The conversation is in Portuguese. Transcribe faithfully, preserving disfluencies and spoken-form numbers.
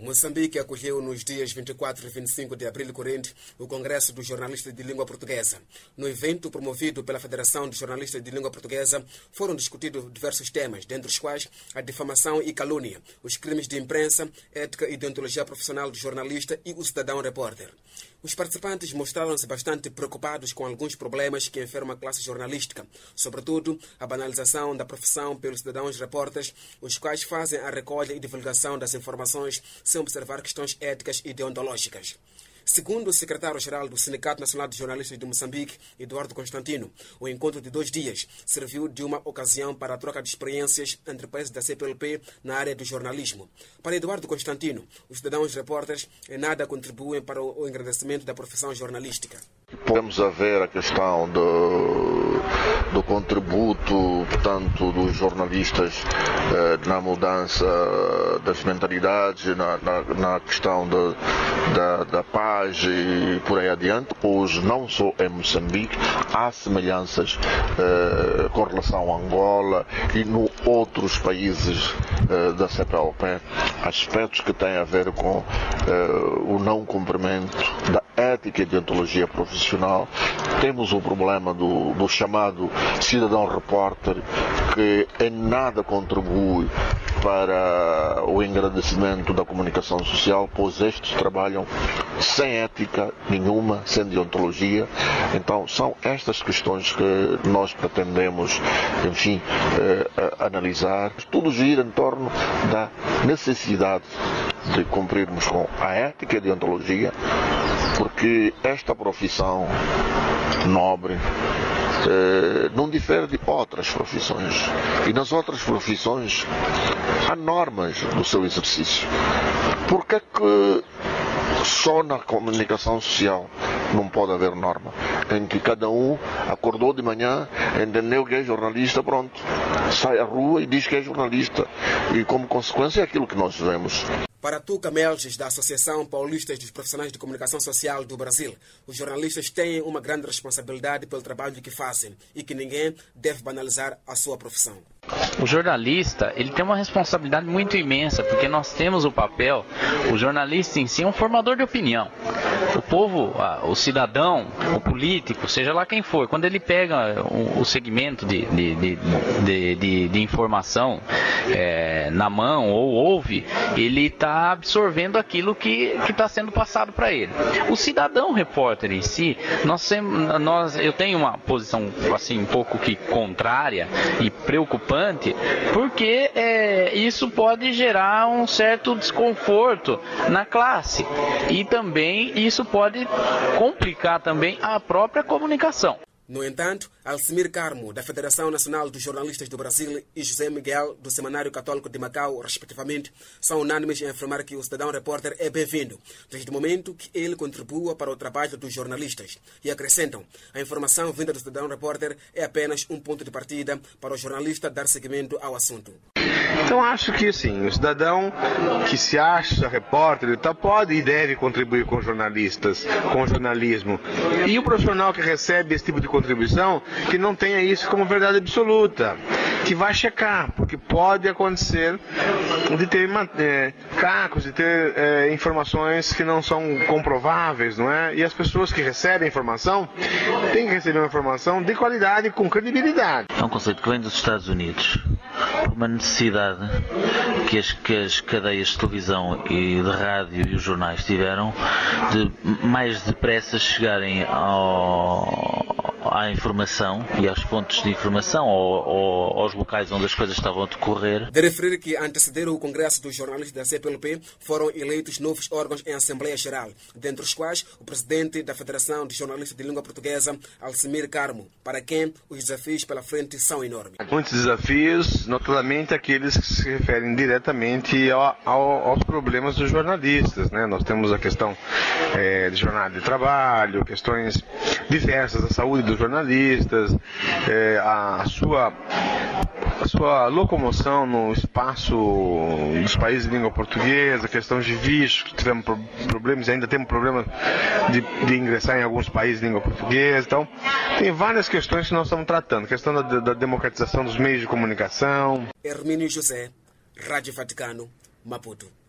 Moçambique acolheu nos dias vinte e quatro e vinte e cinco de abril corrente o Congresso dos Jornalistas de Língua Portuguesa. No evento promovido pela Federação de Jornalistas de Língua Portuguesa, foram discutidos diversos temas, dentre os quais a difamação e calúnia, os crimes de imprensa, ética e deontologia profissional do jornalista e o cidadão repórter. Os participantes mostraram-se bastante preocupados com alguns problemas que enfermam a classe jornalística, sobretudo a banalização da profissão pelos cidadãos repórteres, os quais fazem a recolha e divulgação das informações sem observar questões éticas e deontológicas. Segundo o secretário-geral do Sindicato Nacional de Jornalistas de Moçambique, Eduardo Constantino, o encontro de dois dias serviu de uma ocasião para a troca de experiências entre países da C P L P na área do jornalismo. Para Eduardo Constantino, os cidadãos repórteres em nada contribuem para o engrandecimento da profissão jornalística. Podemos ver a questão do, do contributo, portanto, dos jornalistas eh, na mudança das mentalidades, na, na, na questão de, da, da paz e por aí adiante. Hoje, não só em Moçambique, há semelhanças eh, com relação a Angola e em outros países eh, da C P L P, aspectos que têm a ver com eh, o não cumprimento da ética e deontologia profissional. Temos o problema do, do chamado cidadão repórter, que em nada contribui para o engrandecimento da comunicação social, pois estes trabalham sem ética nenhuma, sem deontologia. Então são estas questões que nós pretendemos, enfim, eh, analisar. Tudo gira em torno da necessidade de cumprirmos com a ética e a deontologia, porque esta profissão nobre eh, não difere de outras profissões. E nas outras profissões há normas do seu exercício. Por que é que só na comunicação social não pode haver norma? Em que cada um acordou de manhã, entendeu que é jornalista, pronto, sai à rua e diz que é jornalista. E como consequência é aquilo que nós vemos. Para Tuca Melges, da Associação Paulista dos Profissionais de Comunicação Social do Brasil, os jornalistas têm uma grande responsabilidade pelo trabalho que fazem e que ninguém deve banalizar a sua profissão. O jornalista, ele tem uma responsabilidade muito imensa, porque nós temos o papel, o jornalista em si é um formador de opinião. O povo, o cidadão, o político, seja lá quem for, quando ele pega o segmento de, de, de, de, de, de informação é, na mão ou ouve, ele está absorvendo aquilo que está sendo passado para ele. O cidadão repórter em si, nós, nós, eu tenho uma posição assim um pouco que contrária e preocupante, porque é, isso pode gerar um certo desconforto na classe e também isso pode complicar também a própria comunicação. No entanto, Alcimir Carmo, da Federação Nacional dos Jornalistas do Brasil, e José Miguel, do Semanário Católico de Macau, respectivamente, são unânimes em afirmar que o cidadão repórter é bem-vindo, desde o momento que ele contribua para o trabalho dos jornalistas. E acrescentam, a informação vinda do cidadão repórter é apenas um ponto de partida para o jornalista dar seguimento ao assunto. Então acho que sim, o cidadão que se acha repórter tá, pode e deve contribuir com jornalistas, com o jornalismo. E o profissional que recebe esse tipo de contribuição, que não tenha isso como verdade absoluta, que vai checar, porque pode acontecer de ter é, cacos, de ter é, informações que não são comprováveis, não é? E as pessoas que recebem a informação têm que receber uma informação de qualidade, com credibilidade. É um conceito que vem dos Estados Unidos, por uma necessidade que as, que as cadeias de televisão e de rádio e os jornais tiveram de mais depressa chegarem ao, à informação e aos pontos de informação, ou, ou aos locais onde as coisas estavam a decorrer. De referir que antecederam o Congresso dos Jornalistas da C P L P, foram eleitos novos órgãos em Assembleia Geral, dentre os quais o presidente da Federação de Jornalistas de Língua Portuguesa, Alcimir Carmo, para quem os desafios pela frente são enormes. Muitos desafios, notadamente aqueles que se referem diretamente ao, ao, aos problemas dos jornalistas, né? Nós temos a questão é, de jornada de trabalho, questões diversas da saúde dos jornalistas, é, a, a sua a sua locomoção no espaço dos países de língua portuguesa, questão de visto, tivemos problemas e ainda temos problemas de, de ingressar em alguns países de língua portuguesa. Então, tem várias questões que nós estamos tratando. Questão da, da democratização dos meios de comunicação. Hermínio José, Rádio Vaticano, Maputo.